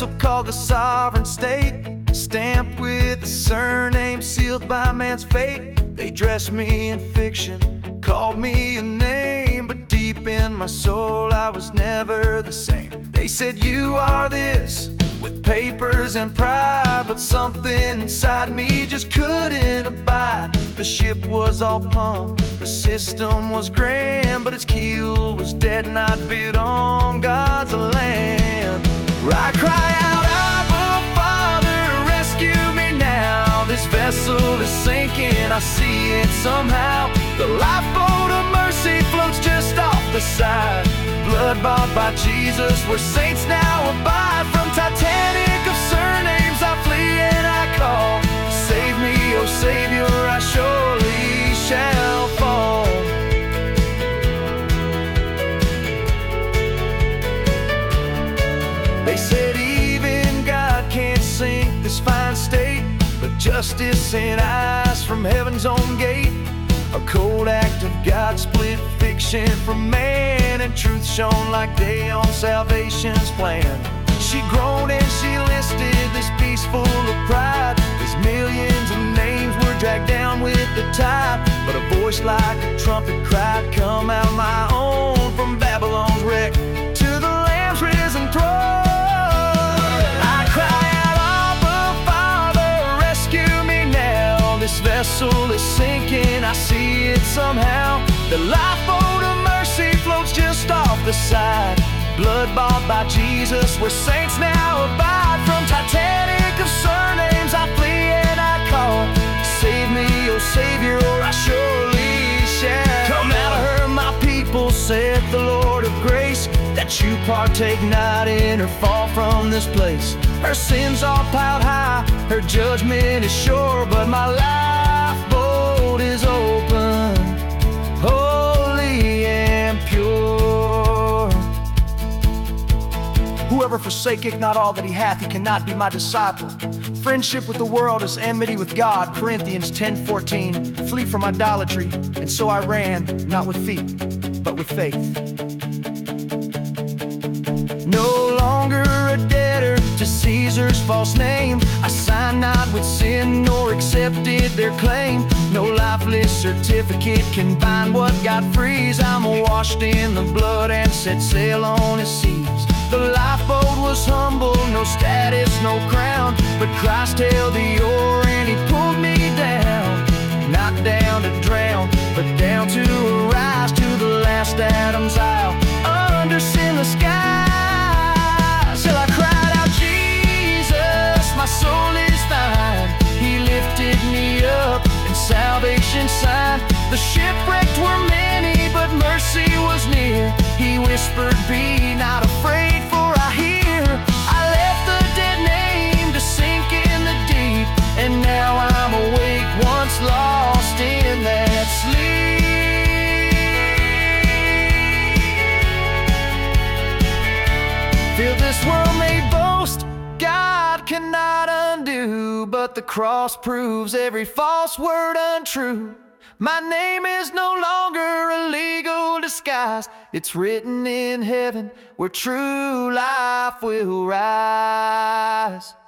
so-called the sovereign state, stamped with a surname sealed by man's fate. They dressed me in fiction, called me a name, but deep in my soul I was never the same. They said you are this, with papers and pride, but something inside me just couldn't abide. The ship was all pumped, the system was grand, but its keel was dead and I'd bid on God's land. I cry out, Abba, Father, rescue me now. This vessel is sinking, I see it somehow. The lifeboat of mercy floats just off the side. Blood bought by Jesus, where saints now abide. From Titanic of surnames I flee and I call. Save me, oh Savior, I surely shall fall. They said even God can't sink this fine state, but justice and eyes from heaven's own gate. A cold act of God split fiction from man, and truth shone like day on salvation's plan. She groaned and she listed this piece full of pride, as millions of names were dragged down with the tide. But a voice like a trumpet cried, come out my own, from Babylon's wreck to the Lamb's risen throne. I cry out, Abba, Father, rescue me now. This vessel is sinking, I see it somehow. The lifeboat of mercy floats just off the side. Blood bought by Jesus, where saints now abide. From Titanic of surnames I flee and I call. Save me, oh Savior, or I surely shall. Come out of her, my people, saith the Lord of grace, that you partake not in or fall from this place. Her sins are piled high, her judgment is sure, but my lifeboat is open, holy and pure. Whoever forsaketh not all that he hath, he cannot be my disciple. Friendship with the world is enmity with God, Corinthians 10:14. Flee from idolatry, and so I ran, not with feet, but with faith. No longer a debtor to Caesar's false name, I signed not with sin nor accepted their claim. No lifeless certificate can bind what God frees. I'm washed in the blood and set sail on his seas. The lifeboat was humble, no status, no crown, but Christ held the oar and he pulled me down. Not down to drown, but down to rise to the last Adam's isle, under sinless skies. Till I cried out, Jesus, my soul is thine. He lifted me up in salvation's sign. The shipwrecked were many, but mercy was near. He whispered, be not afraid, for I hear. I left the dead name to sink in the deep, and now I'm awake, once lost in that sleep. Feel this world may boast, God cannot undo, but the cross proves every false word untrue. My name is no longer a legal disguise. It's written in heaven, where true life will rise.